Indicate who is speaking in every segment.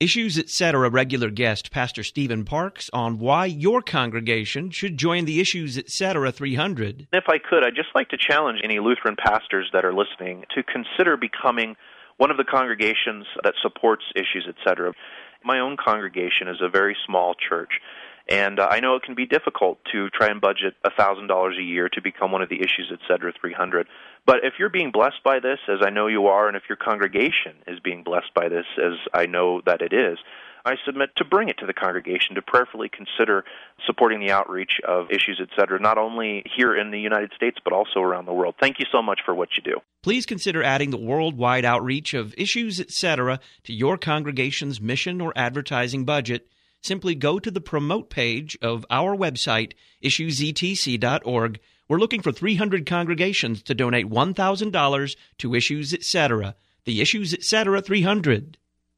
Speaker 1: Issues Etc. regular guest Pastor Stephen Parks on why your congregation should join the Issues Etc. 300.
Speaker 2: If I could, I'd just like to challenge any Lutheran pastors that are listening to consider becoming one of the congregations that supports Issues Etc. My own congregation is a very small church, and I know it can be difficult to try and budget $1,000 a year to become one of the Issues Etc. 300. But if you're being blessed by this, as I know you are, and if your congregation is being blessed by this, as I know that it is, I submit to bring it to the congregation to prayerfully consider supporting the outreach of Issues Etc., not only here in the United States, but also around the world. Thank you so much for what you do.
Speaker 1: Please consider adding the worldwide outreach of Issues Etc. to your congregation's mission or advertising budget. Simply go to the promote page of our website, issuesetc.org. We're looking for 300 congregations to donate $1,000 to Issues Etc., the Issues Etc. 300.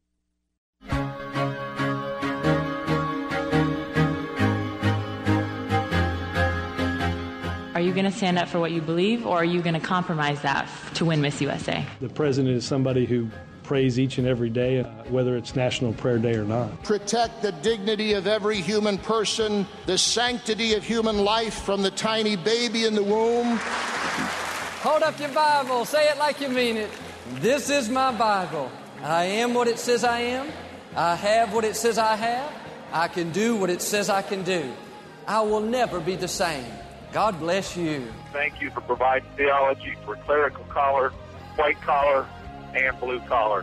Speaker 3: Are you going to stand up for what you believe, or are you going to compromise that to win Miss USA?
Speaker 4: The president is somebody who prays each and every day, whether it's National Prayer Day or not.
Speaker 5: Protect the dignity of every human person, the sanctity of human life from the tiny baby in the womb.
Speaker 6: Hold up your Bible. Say it like you mean it. This is my Bible. I am what it says I am. I have what it says I have. I can do what it says I can do. I will never be the same. God bless you.
Speaker 7: Thank you for providing theology for clerical collar, white collar, and blue collar.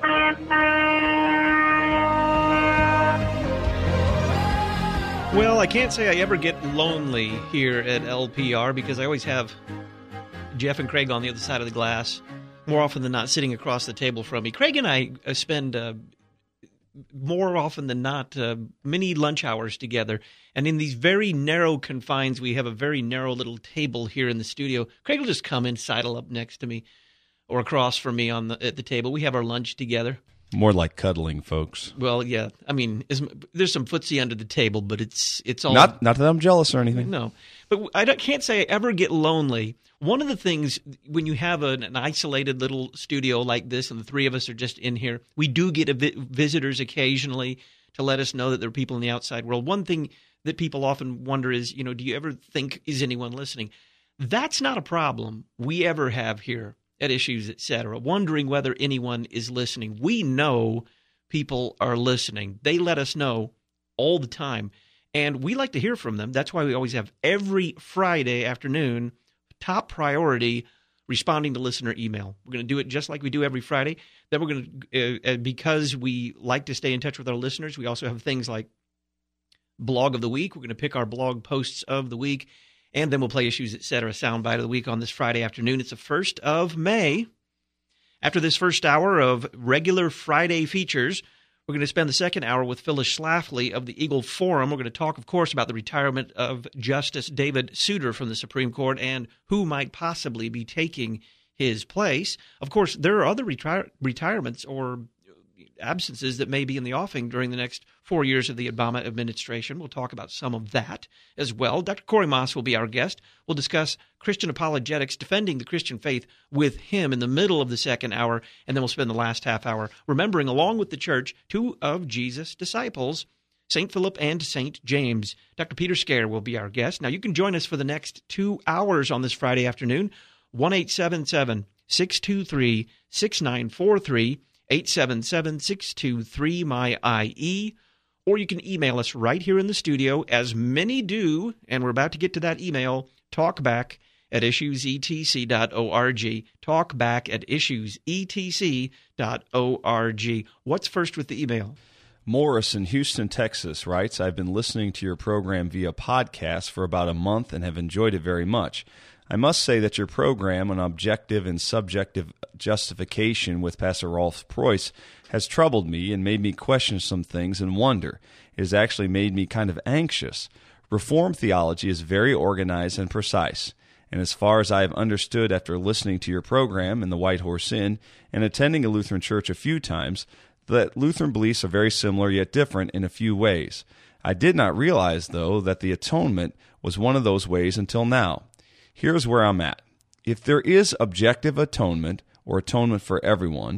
Speaker 1: Well, I can't say I ever get lonely here at LPR because I always have Jeff and Craig on the other side of the glass, more often than not sitting across the table from me. Craig and I spend more often than not many lunch hours together, and in these very narrow confines, we have a very narrow little table here in the studio. Craig will just come and sidle up next to me or across from me at the table. We have our lunch together.
Speaker 8: More like cuddling, folks.
Speaker 1: Well, yeah. I mean, there's some footsie under the table, but it's all...
Speaker 8: Not that I'm jealous or anything.
Speaker 1: No. But I can't say I ever get lonely. One of the things, when you have an isolated little studio like this and the three of us are just in here, we do get visitors occasionally to let us know that there are people in the outside world. One thing that people often wonder is, do you ever think, is anyone listening? That's not a problem we ever have here at Issues Etc., wondering whether anyone is listening. We know people are listening. They let us know all the time, and we like to hear from them. That's why we always have every Friday afternoon, top priority, responding to listener email. We're going to do it just like we do every Friday. Then we're going to, because we like to stay in touch with our listeners, we also have things like Blog of the Week. We're going to pick our blog posts of the week, and then we'll play Issues Etc. Soundbite of the Week on this Friday afternoon. It's the 1st of May. After this first hour of regular Friday features, we're going to spend the second hour with Phyllis Schlafly of the Eagle Forum. We're going to talk, of course, about the retirement of Justice David Souter from the Supreme Court and who might possibly be taking his place. Of course, there are other retirements or absences that may be in the offing during the next 4 years of the Obama administration. We'll talk about some of that as well. Dr. Corey Moss will be our guest. We'll discuss Christian apologetics, defending the Christian faith with him in the middle of the second hour, and then we'll spend the last half hour remembering, along with the church, two of Jesus' disciples, St. Philip and St. James. Dr. Peter Scare will be our guest. Now, you can join us for the next 2 hours on this Friday afternoon, 1-877-623-6943, 877-623-MY-IE, or you can email us right here in the studio, as many do, and we're about to get to that email, talkback@issuesetc.org, talkback@issuesetc.org. What's first with the email?
Speaker 8: Morris in Houston, Texas writes, I've been listening to your program via podcast for about a month and have enjoyed it very much. I must say that your program on objective and subjective justification with Pastor Rolf Preuss has troubled me and made me question some things and wonder. It has actually made me kind of anxious. Reformed theology is very organized and precise, and as far as I have understood after listening to your program in the White Horse Inn and attending a Lutheran church a few times, that Lutheran beliefs are very similar yet different in a few ways. I did not realize, though, that the atonement was one of those ways until now. Here's where I'm at. If there is objective atonement, or atonement for everyone,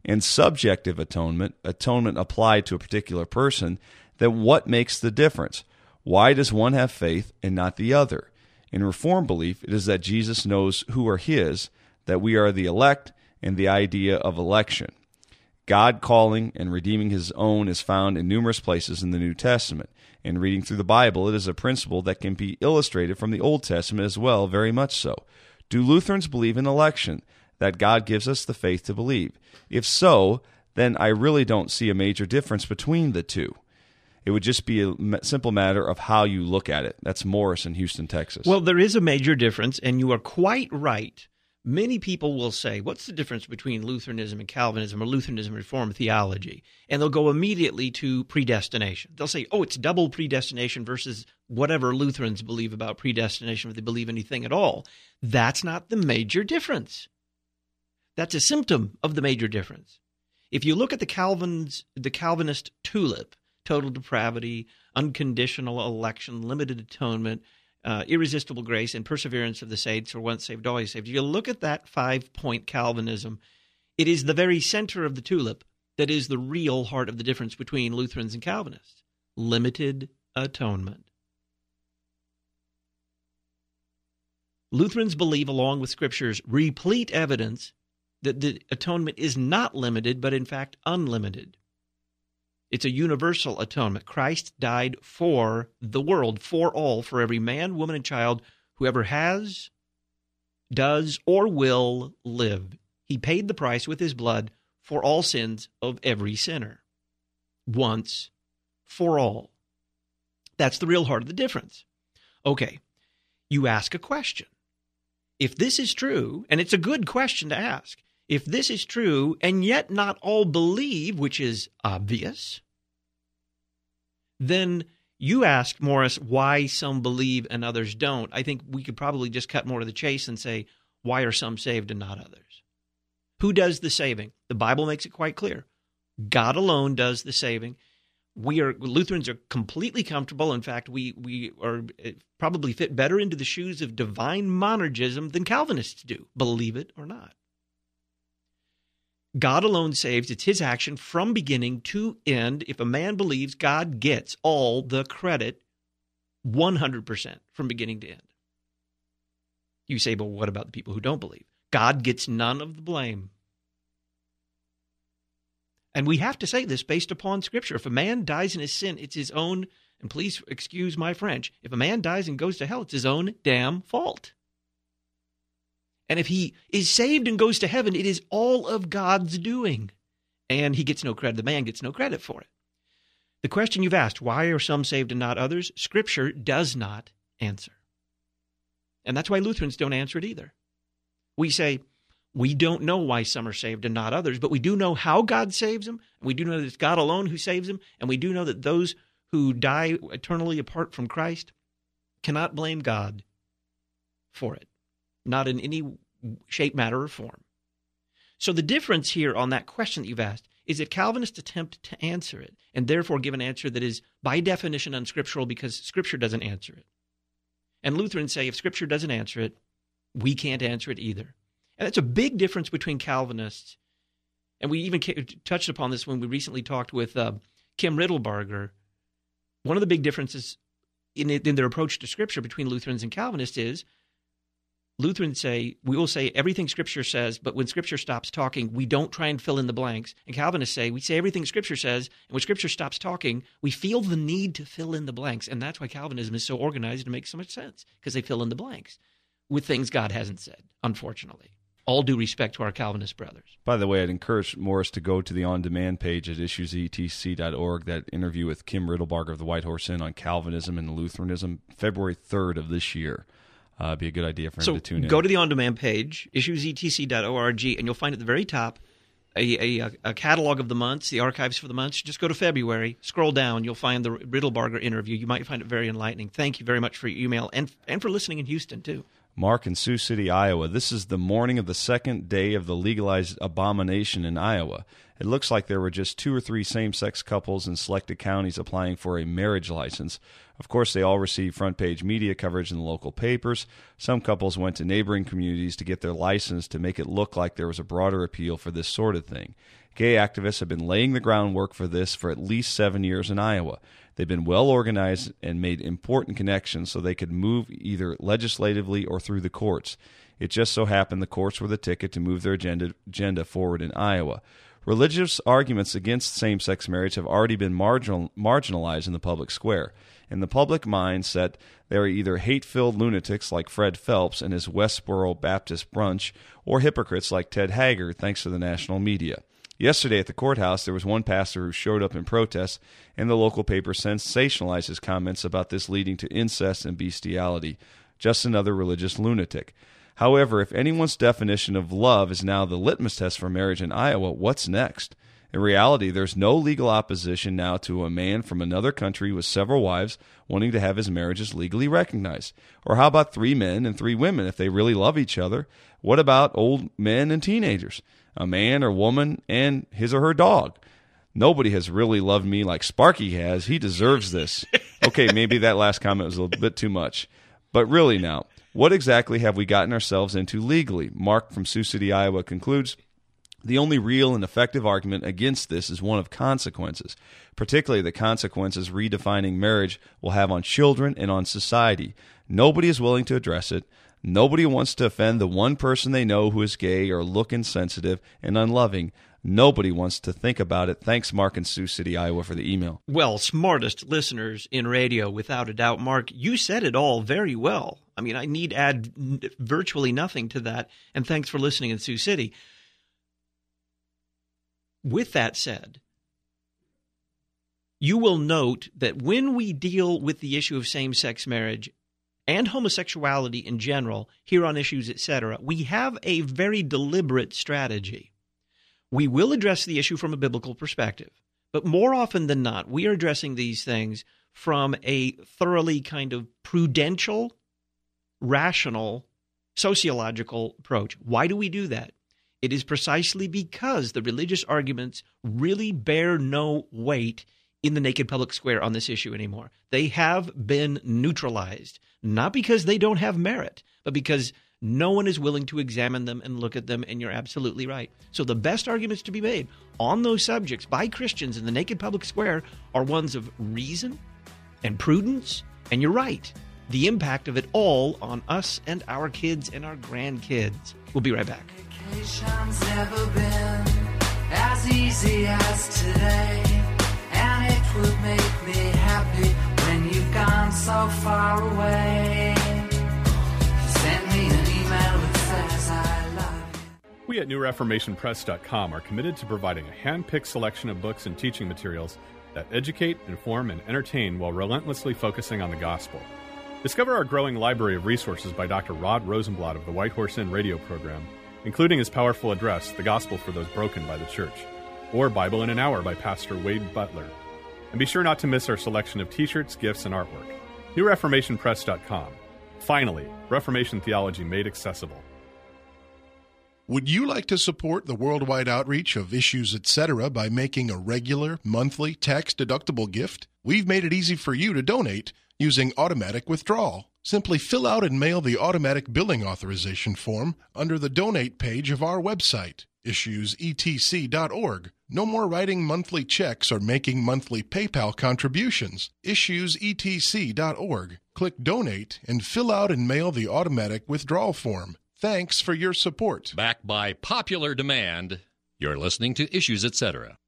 Speaker 8: and subjective atonement applied to a particular person, then what makes the difference? Why does one have faith and not the other? In Reformed belief, it is that Jesus knows who are His, that we are the elect, and the idea of election. God calling and redeeming His own is found in numerous places in the New Testament. In reading through the Bible, it is a principle that can be illustrated from the Old Testament as well, very much so. Do Lutherans believe in election, that God gives us the faith to believe? If so, then I really don't see a major difference between the two. It would just be a simple matter of how you look at it. That's Morris in Houston, Texas.
Speaker 1: Well, there is a major difference, and you are quite right. Many people will say, what's the difference between Lutheranism and Calvinism, or Lutheranism and Reformed theology? And they'll go immediately to predestination. They'll say, oh, it's double predestination versus whatever Lutherans believe about predestination, if they believe anything at all. That's not the major difference. That's a symptom of the major difference. If you look at the Calvinist tulip, total depravity, unconditional election, limited atonement, irresistible grace, and perseverance of the saints, or once saved, always saved. If you look at that 5-point Calvinism, it is the very center of the tulip that is the real heart of the difference between Lutherans and Calvinists. Limited atonement. Lutherans believe, along with Scripture's replete evidence, that the atonement is not limited, but in fact unlimited. It's a universal atonement. Christ died for the world, for all, for every man, woman, and child who ever has, does, or will live. He paid the price with His blood for all sins of every sinner. Once for all. That's the real heart of the difference. Okay, you ask a question. If this is true, and it's a good question to ask, if this is true, and yet not all believe, which is obvious, then you ask, Morris, why some believe and others don't. I think we could probably just cut more to the chase and say, why are some saved and not others? Who does the saving? The Bible makes it quite clear. God alone does the saving. Lutherans are completely comfortable. In fact, we are probably fit better into the shoes of divine monergism than Calvinists do, believe it or not. God alone saves. It's His action from beginning to end. If a man believes, God gets all the credit, 100% from beginning to end. You say, but what about the people who don't believe? God gets none of the blame. And we have to say this based upon Scripture. If a man dies in his sin, it's his own, and please excuse my French, if a man dies and goes to hell, it's his own damn fault. And if he is saved and goes to heaven, it is all of God's doing. And he gets no credit. The man gets no credit for it. The question you've asked, why are some saved and not others? Scripture does not answer. And that's why Lutherans don't answer it either. We say, we don't know why some are saved and not others, but we do know how God saves them. And we do know that it's God alone who saves them. And we do know that those who die eternally apart from Christ cannot blame God for it. Not in any shape, matter, or form. So the difference here on that question that you've asked is that Calvinists attempt to answer it and therefore give an answer that is by definition unscriptural because Scripture doesn't answer it. And Lutherans say if Scripture doesn't answer it, we can't answer it either. And that's a big difference between Calvinists. And we even touched upon this when we recently talked with Kim Riddlebarger. One of the big differences in their approach to Scripture between Lutherans and Calvinists is Lutherans say, we will say everything Scripture says, but when Scripture stops talking, we don't try and fill in the blanks. And Calvinists say, we say everything Scripture says, and when Scripture stops talking, we feel the need to fill in the blanks. And that's why Calvinism is so organized and makes so much sense, because they fill in the blanks with things God hasn't said, unfortunately. All due respect to our Calvinist brothers.
Speaker 8: By the way, I'd encourage Morris to go to the on-demand page at issuesetc.org, that interview with Kim Riddlebarger of the White Horse Inn on Calvinism and Lutheranism, February 3rd of this year. Be a good idea for him to tune in.
Speaker 1: Go to the on-demand page, issuesetc.org, and you'll find at the very top a catalog of the months, the archives for the months. Just go to February, scroll down, you'll find the Riddlebarger interview. You might find it very enlightening. Thank you very much for your email and for listening in Houston, too.
Speaker 8: Mark in Sioux City, Iowa. This is the morning of the second day of the legalized abomination in Iowa. It looks like there were just 2 or 3 same-sex couples in selected counties applying for a marriage license. Of course, they all received front-page media coverage in the local papers. Some couples went to neighboring communities to get their license to make it look like there was a broader appeal for this sort of thing. Gay activists have been laying the groundwork for this for at least 7 years in Iowa. They've been well organized and made important connections so they could move either legislatively or through the courts. It just so happened the courts were the ticket to move their agenda forward in Iowa. Religious arguments against same-sex marriage have already been marginalized in the public square. In the public mindset, they are either hate-filled lunatics like Fred Phelps and his Westboro Baptist brunch, or hypocrites like Ted Haggard, thanks to the national media. Yesterday at the courthouse, there was one pastor who showed up in protest, and the local paper sensationalized his comments about this leading to incest and bestiality. Just another religious lunatic. However, if anyone's definition of love is now the litmus test for marriage in Iowa, what's next? In reality, there's no legal opposition now to a man from another country with several wives wanting to have his marriages legally recognized. Or how about 3 men and 3 women if they really love each other? What about old men and teenagers? A man or woman and his or her dog? Nobody has really loved me like Sparky has. He deserves this. Okay, maybe that last comment was a little bit too much. But really now, what exactly have we gotten ourselves into legally? Mark from Sioux City, Iowa concludes, the only real and effective argument against this is one of consequences, particularly the consequences redefining marriage will have on children and on society. Nobody is willing to address it. Nobody wants to offend the one person they know who is gay or look insensitive and unloving. Nobody wants to think about it. Thanks, Mark in Sioux City, Iowa, for the email.
Speaker 1: Well, smartest listeners in radio, without a doubt. Mark, you said it all very well. I mean, I need add virtually nothing to that. And thanks for listening in Sioux City. With that said, you will note that when we deal with the issue of same-sex marriage and homosexuality in general, here on Issues, etc., we have a very deliberate strategy. We will address the issue from a biblical perspective, but more often than not, we are addressing these things from a thoroughly kind of prudential, rational, sociological approach. Why do we do that? It is precisely because the religious arguments really bear no weight in the naked public square on this issue anymore. They have been neutralized, not because they don't have merit, but because no one is willing to examine them and look at them, and you're absolutely right. So the best arguments to be made on those subjects by Christians in the naked public square are ones of reason and prudence, and you're right, the impact of it all on us and our kids and our grandkids. We'll be right back.
Speaker 9: Vacation's never been as easy as today, and it would make me happy when you've gone so far away. Send me an email that says I love you.
Speaker 10: We at NewReformationPress.com are committed to providing a hand-picked selection of books and teaching materials that educate, inform, and entertain while relentlessly focusing on the gospel. Discover our growing library of resources by Dr. Rod Rosenblatt of the White Horse Inn radio program, including his powerful address, The Gospel for Those Broken by the Church, or Bible in an Hour by Pastor Wade Butler. And be sure not to miss our selection of t-shirts, gifts, and artwork. NewReformationPress.com. Finally, Reformation theology made accessible.
Speaker 5: Would you like to support the worldwide outreach of Issues, etc. by making a regular, monthly, tax-deductible gift? We've made it easy for you to donate using automatic withdrawal. Simply fill out and mail the automatic billing authorization form under the donate page of our website, issuesetc.org. No more writing monthly checks or making monthly PayPal contributions. Issuesetc.org. Click donate and fill out and mail the automatic withdrawal form. Thanks for your support.
Speaker 11: Backed by popular demand, you're listening to Issues, etc.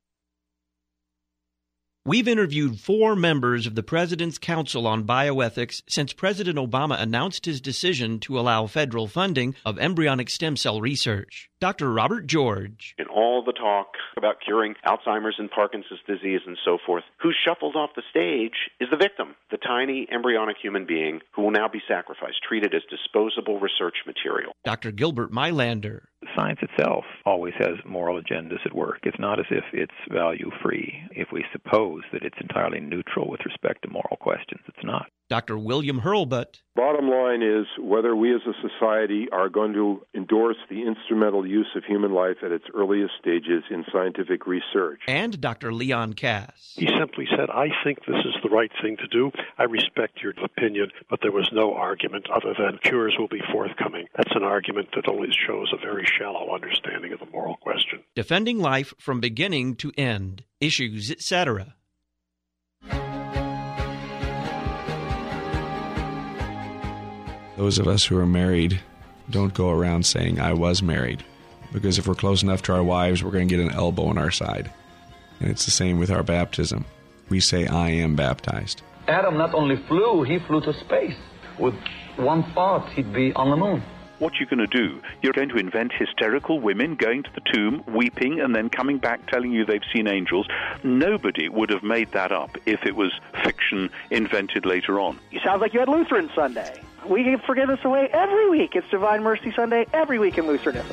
Speaker 1: We've interviewed 4 members of the President's Council on Bioethics since President Obama announced his decision to allow federal funding of embryonic stem cell research. Dr. Robert George.
Speaker 12: In all the talk about curing Alzheimer's and Parkinson's disease and so forth, who shuffled off the stage is the victim, the tiny embryonic human being who will now be sacrificed, treated as disposable research material.
Speaker 1: Dr. Gilbert Mylander.
Speaker 13: Science itself always has moral agendas at work. It's not as if it's value-free. If we suppose that it's entirely neutral with respect to moral questions, it's not.
Speaker 1: Dr. William Hurlbut.
Speaker 14: Bottom line is whether we as a society are going to endorse the instrumental use of human life at its earliest stages in scientific research.
Speaker 1: And Dr. Leon Kass.
Speaker 15: He simply said, I think this is the right thing to do. I respect your opinion, but there was no argument other than cures will be forthcoming. That's an argument that only shows a very shallow understanding of the moral question.
Speaker 1: Defending life from beginning to end, issues, etc.
Speaker 16: Those of us who are married don't go around saying, I was married. Because if we're close enough to our wives, we're going to get an elbow in our side. And it's the same with our baptism. We say, I am baptized.
Speaker 17: Adam not only flew, he flew to space. With one thought, he'd be on the moon.
Speaker 18: What you're going to do, you're going to invent hysterical women going to the tomb, weeping, and then coming back telling you they've seen angels. Nobody would have made that up if it was fiction invented later on.
Speaker 19: You sound like you had Lutheran Sunday. We give forgiveness away every week. It's Divine Mercy Sunday every week in Lutheranism.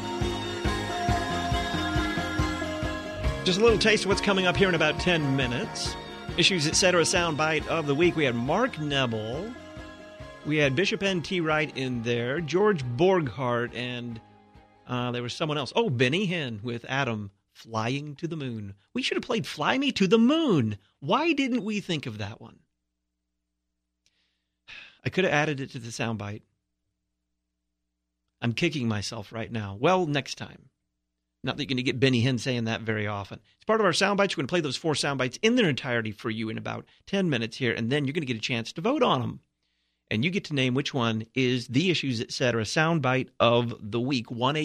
Speaker 1: Just a little taste of what's coming up here in about 10 minutes. Issues, etc. Soundbite of the week. We had Mark Nebel. We had Bishop N.T. Wright in there. George Borghardt. And there was someone else. Oh, Benny Hinn with Adam flying to the moon. We should have played Fly Me to the Moon. Why didn't we think of that one? I could have added it to the soundbite. I'm kicking myself right now. Well, next time. Not that you're going to get Benny Hinn saying that very often. It's part of our soundbites. We're going to play those 4 soundbites in their entirety for you in about 10 minutes here, and then you're going to get a chance to vote on them. And you get to name which one is the Issues, etc. soundbite of the week.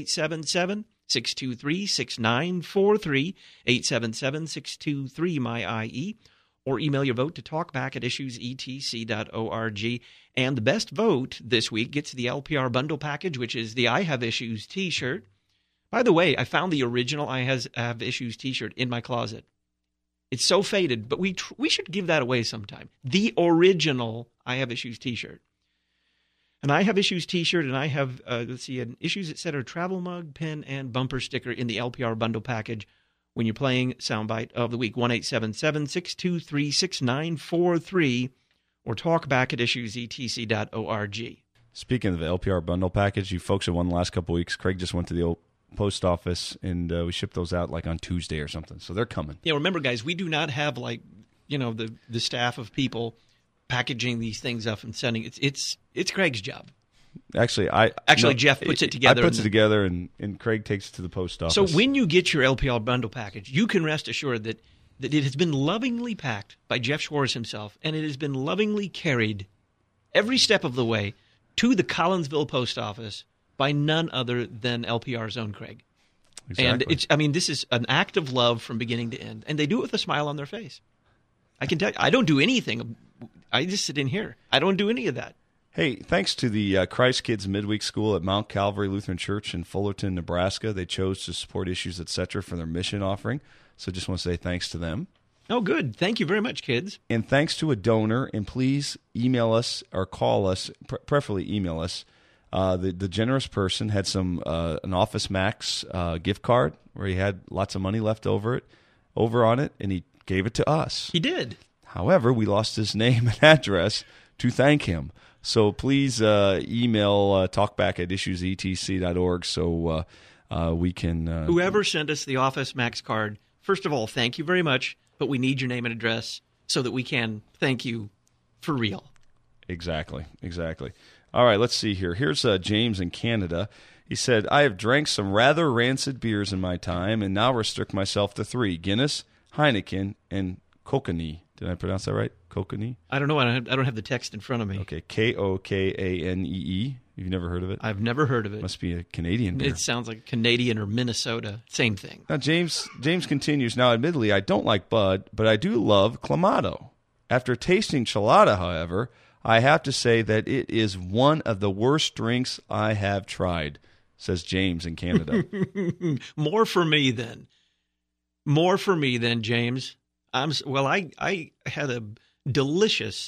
Speaker 1: 1-877-623-6943, 877-623-MY-IE, or email your vote to talkback@issuesetc.org. And the best vote this week gets the LPR bundle package, which is the I Have Issues t-shirt. By the way, I found the original I Have Issues t-shirt in my closet. It's so faded, but we should give that away sometime. The original I Have Issues t-shirt. An I Have Issues t-shirt, and I have, an Issues, etc. travel mug, pen, and bumper sticker in the LPR bundle package when you're playing Soundbite of the Week. 1-877-623-6943 or talkback@issuesetc.org.
Speaker 8: Speaking of the LPR bundle package, you folks have won the last couple of weeks. Craig just went to the old post office, and we shipped those out like on Tuesday or something. So they're coming.
Speaker 1: Yeah, remember, guys, we do not have the staff of people packaging these things up and sending it. It's Craig's job.
Speaker 8: Actually,
Speaker 1: Jeff puts it together.
Speaker 8: I puts it together, and Craig takes it to the post office.
Speaker 1: So when you get your LPR bundle package, you can rest assured that it has been lovingly packed by Jeff Schwartz himself, and it has been lovingly carried every step of the way to the Collinsville post office by none other than LPR's own Craig.
Speaker 8: Exactly.
Speaker 1: And this is an act of love from beginning to end, and they do it with a smile on their face. I can tell you, I don't do anything. I just sit in here. I don't do any of that.
Speaker 8: Hey, thanks to the Christ Kids Midweek School at Mount Calvary Lutheran Church in Fullerton, Nebraska. They chose to support Issues, etc. for their mission offering. So just want to say thanks to them.
Speaker 1: Oh, good. Thank you very much, kids.
Speaker 8: And thanks to a donor. And please email us or call us, preferably email us. The generous person had an Office Max gift card where he had lots of money left over on it, and he gave it to us.
Speaker 1: He did.
Speaker 8: However, we lost his name and address to thank him. So please email talkback@issuesetc.org so we can...
Speaker 1: Whoever sent us the Office Max card, first of all, thank you very much, but we need your name and address so that we can thank you for real.
Speaker 8: Exactly. All right, let's see here. Here's James in Canada. He said, I have drank some rather rancid beers in my time and now restrict myself to 3, Guinness, Heineken, and Kokanee. Did I pronounce that right? Kokanee?
Speaker 1: I don't know. I don't have the text in front of me.
Speaker 8: Okay, Kokanee. You've never heard of it?
Speaker 1: I've never heard of it.
Speaker 8: Must be a Canadian beer.
Speaker 1: It sounds like Canadian or Minnesota. Same thing.
Speaker 8: Now, James continues, now, admittedly, I don't like Bud, but I do love Clamato. After tasting Chelada, however, I have to say that it is one of the worst drinks I have tried, says James in Canada.
Speaker 1: More for me, then, James. I had a delicious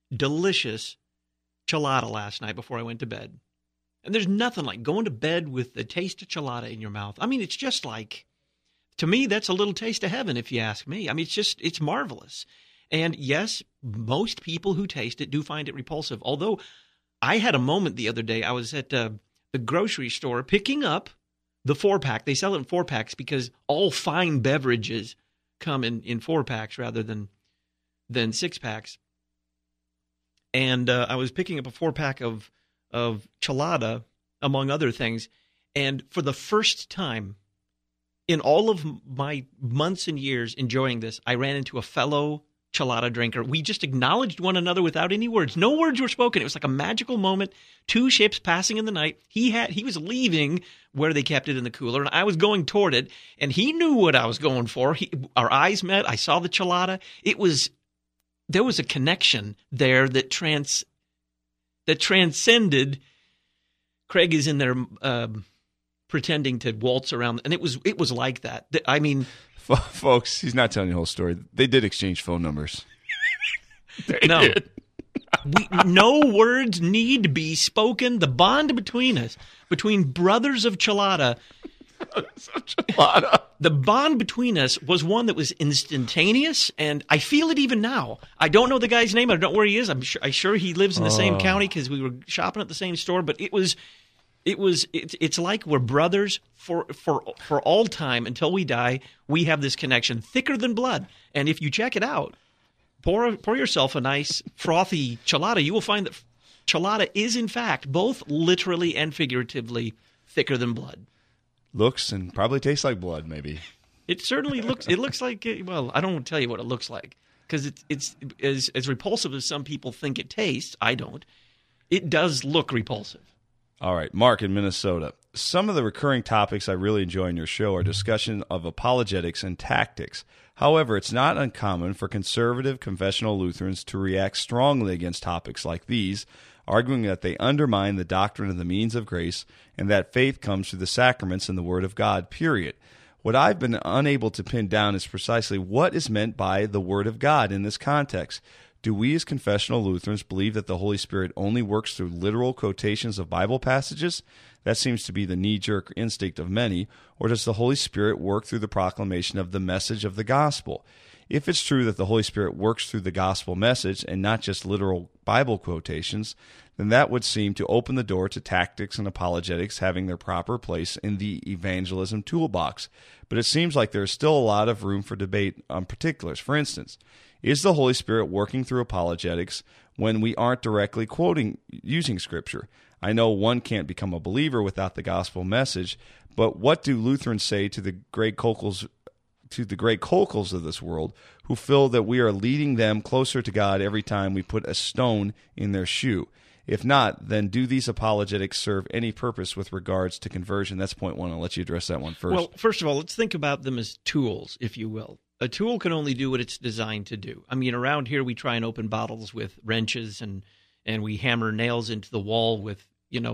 Speaker 1: Chelada last night before I went to bed. And there's nothing like going to bed with the taste of Chelada in your mouth. I mean, it's just like, to me, that's a little taste of heaven, if you ask me. I mean, it's marvelous. And yes, most people who taste it do find it repulsive. Although I had a moment the other day. I was at the grocery store, picking up the 4-pack. They sell it in 4-packs because all fine beverages come in 4-packs rather than 6-packs. And I was picking up a 4-pack of Chelada, among other things. And for the first time in all of my months and years enjoying this, I ran into a fellow Chelada drinker. We just acknowledged one another without any words. No words were spoken. It was like a magical moment. 2 ships passing in the night. He was leaving where they kept it in the cooler, and I was going toward it, and he knew what I was going for. Our eyes met. I saw the Chelada. There was a connection there that transcended. Craig is in there pretending to waltz around, and it was like that. I mean,
Speaker 8: folks, he's not telling you the whole story. They did exchange phone numbers.
Speaker 1: No. No words need be spoken. The bond between us, between brothers of Chelada, the bond between us was one that was instantaneous, and I feel it even now. I don't know the guy's name. I don't know where he is. I'm sure he lives in the same county because we were shopping at the same store. But it's like we're brothers for all time until we die. We have this connection thicker than blood, and if you check it out. Pour yourself a nice frothy Chelada. You will find that Chelada is, in fact, both literally and figuratively thicker than blood.
Speaker 8: Looks and probably tastes like blood, maybe.
Speaker 1: It certainly looks. It looks like. Well, I don't want to tell you what it looks like because it's as repulsive as some people think it tastes. I don't. It does look repulsive.
Speaker 8: All right, Mark in Minnesota. Some of the recurring topics I really enjoy in your show are discussion of apologetics and tactics. However, it's not uncommon for conservative confessional Lutherans to react strongly against topics like these, arguing that they undermine the doctrine of the means of grace and that faith comes through the sacraments and the Word of God, period. What I've been unable to pin down is precisely what is meant by the Word of God in this context. Do we as confessional Lutherans believe that the Holy Spirit only works through literal quotations of Bible passages? That seems to be the knee-jerk instinct of many. Or does the Holy Spirit work through the proclamation of the message of the gospel? If it's true that the Holy Spirit works through the gospel message and not just literal Bible quotations, then that would seem to open the door to tactics and apologetics having their proper place in the evangelism toolbox. But it seems like there's still a lot of room for debate on particulars. For instance, is the Holy Spirit working through apologetics when we aren't directly using Scripture? I know one can't become a believer without the gospel message, but what do Lutherans say to the great Kolkels of this world who feel that we are leading them closer to God every time we put a stone in their shoe? If not, then do these apologetics serve any purpose with regards to conversion? That's point one. I'll let you address that one first.
Speaker 1: Well, first of all, let's think about them as tools, if you will. A tool can only do what it's designed to do. I mean, around here we try and open bottles with wrenches and we hammer nails into the wall with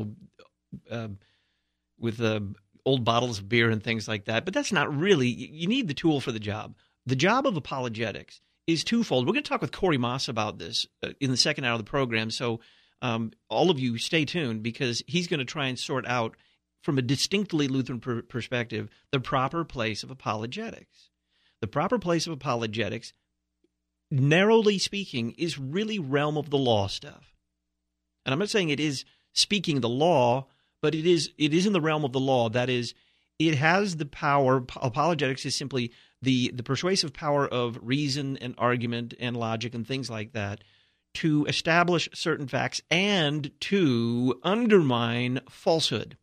Speaker 1: old bottles of beer and things like that. But that's not really – you need the tool for the job. The job of apologetics is twofold. We're going to talk with Corey Moss about this in the second hour of the program. So all of you stay tuned because he's going to try and sort out from a distinctly Lutheran perspective the proper place of apologetics. The proper place of apologetics, narrowly speaking, is really realm of the law stuff. And I'm not saying it is speaking the law, but it is in the realm of the law. That is, it has the power. Apologetics is simply the persuasive power of reason and argument and logic and things like that to establish certain facts and to undermine falsehood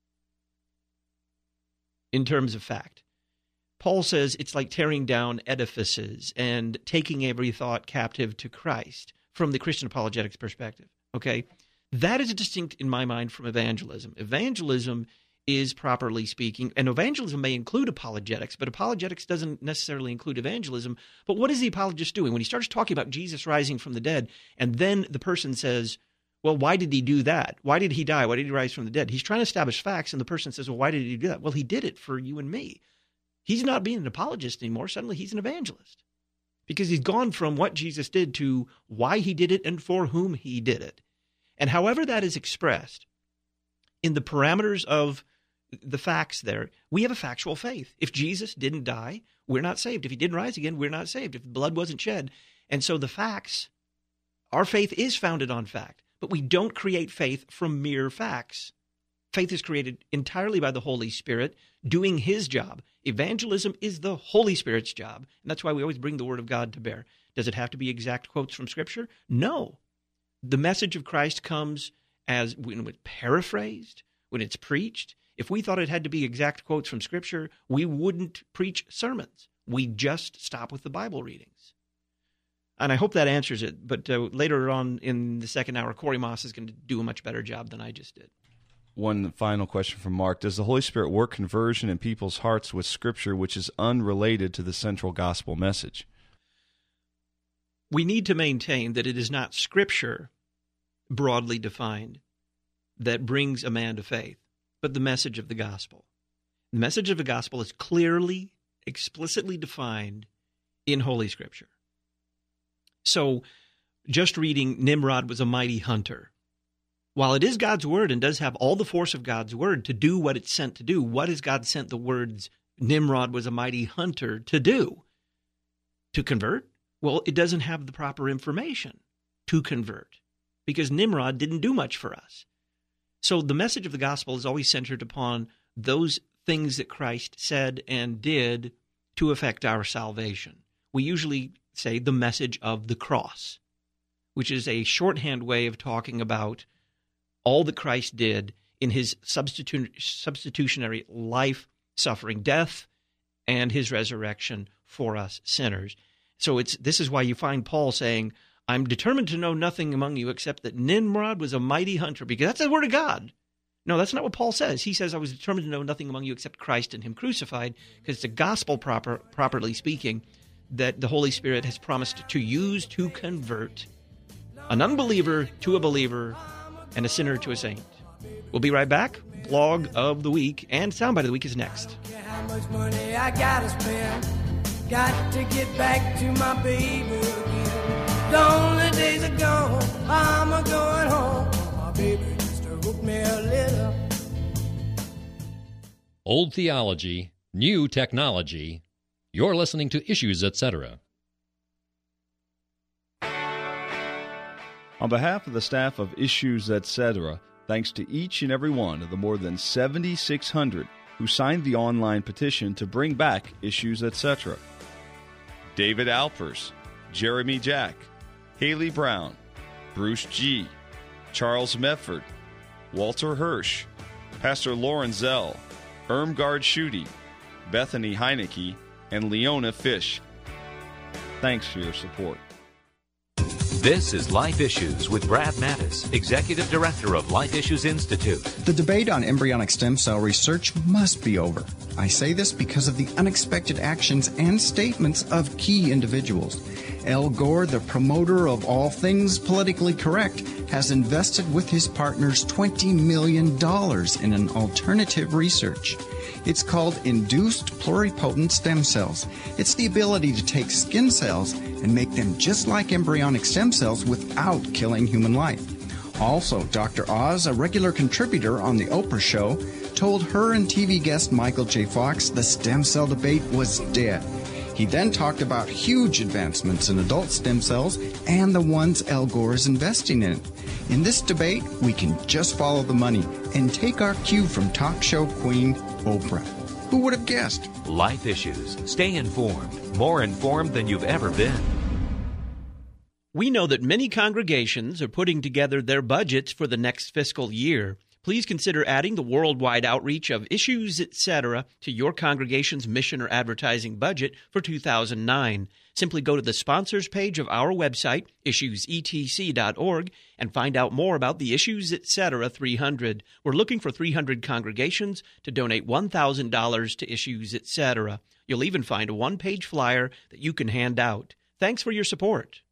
Speaker 1: in terms of fact. Paul says it's like tearing down edifices and taking every thought captive to Christ from the Christian apologetics perspective. Okay? That is distinct in my mind from evangelism. Evangelism is, properly speaking, and evangelism may include apologetics, but apologetics doesn't necessarily include evangelism. But what is the apologist doing? When he starts talking about Jesus rising from the dead, and then the person says, well, why did he do that? Why did he die? Why did he rise from the dead? He's trying to establish facts, and the person says, well, why did he do that? Well, he did it for you and me. He's not being an apologist anymore. Suddenly he's an evangelist because he's gone from what Jesus did to why he did it and for whom he did it. And however that is expressed in the parameters of the facts there, we have a factual faith. If Jesus didn't die, we're not saved. If he didn't rise again, we're not saved. If blood wasn't shed. And so the facts, our faith is founded on fact, but we don't create faith from mere facts. Faith is created entirely by the Holy Spirit doing his job. Evangelism is the Holy Spirit's job, and that's why we always bring the Word of God to bear. Does it have to be exact quotes from Scripture? No. The message of Christ comes as when it's paraphrased, when it's preached. If we thought it had to be exact quotes from Scripture, we wouldn't preach sermons. We just stop with the Bible readings. And I hope that answers it. But later on in the second hour, Corey Moss is going to do a much better job than I just did.
Speaker 8: One final question from Mark. Does the Holy Spirit work conversion in people's hearts with Scripture which is unrelated to the central gospel message?
Speaker 1: We need to maintain that it is not Scripture, broadly defined, that brings a man to faith, but the message of the gospel. The message of the gospel is clearly, explicitly defined in Holy Scripture. So, just reading Nimrod was a mighty hunter. While it is God's word and does have all the force of God's word to do what it's sent to do, what has God sent the words Nimrod was a mighty hunter to do? To convert? Well, it doesn't have the proper information to convert because Nimrod didn't do much for us. So the message of the gospel is always centered upon those things that Christ said and did to effect our salvation. We usually say the message of the cross, which is a shorthand way of talking about all that Christ did in his substitutionary life, suffering, death, and his resurrection for us sinners. So this is why you find Paul saying, I'm determined to know nothing among you except that Nimrod was a mighty hunter, because that's the word of God. No, that's not what Paul says. He says, I was determined to know nothing among you except Christ and him crucified, because it's the gospel, properly speaking, that the Holy Spirit has promised to use to convert an unbeliever to a believer and a sinner to a saint. We'll be right back. Blog of the week and soundbite of the week is next.
Speaker 9: How much money I gotta spend? Got to get back to my baby again. The only days are gone, I'm a going home. My baby used to hook me a little.
Speaker 11: Old theology, new technology. You're listening to Issues, Etc.
Speaker 8: On behalf of the staff of Issues, Etc., thanks to each and every one of the more than 7,600 who signed the online petition to bring back Issues, Etc. David Alpers, Jeremy Jack, Haley Brown, Bruce G., Charles Medford, Walter Hirsch, Pastor Lauren Zell, Irmgard Schutte, Bethany Heineke, and Leona Fish. Thanks for your support.
Speaker 20: This is Life Issues with Brad Mattis, Executive Director of Life Issues Institute.
Speaker 21: The debate on embryonic stem cell research must be over. I say this because of the unexpected actions and statements of key individuals. Al Gore, the promoter of all things politically correct, has invested with his partners $20 million in an alternative research. It's called induced pluripotent stem cells. It's the ability to take skin cells and make them just like embryonic stem cells without killing human life. Also, Dr. Oz, a regular contributor on The Oprah Show, told her and TV guest Michael J. Fox the stem cell debate was dead. He then talked about huge advancements in adult stem cells and the ones Al Gore is investing in. In this debate, we can just follow the money and take our cue from talk show queen Oprah. Who would have guessed?
Speaker 20: Life Issues. Stay informed. More informed than you've ever been.
Speaker 1: We know that many congregations are putting together their budgets for the next fiscal year. Please consider adding the worldwide outreach of Issues, Etc. to your congregation's mission or advertising budget for 2009. Simply go to the sponsors page of our website, issuesetc.org, and find out more about the Issues, Etc. 300. We're looking for 300 congregations to donate $1,000 to Issues, Etc. You'll even find a one-page flyer that you can hand out. Thanks for your support.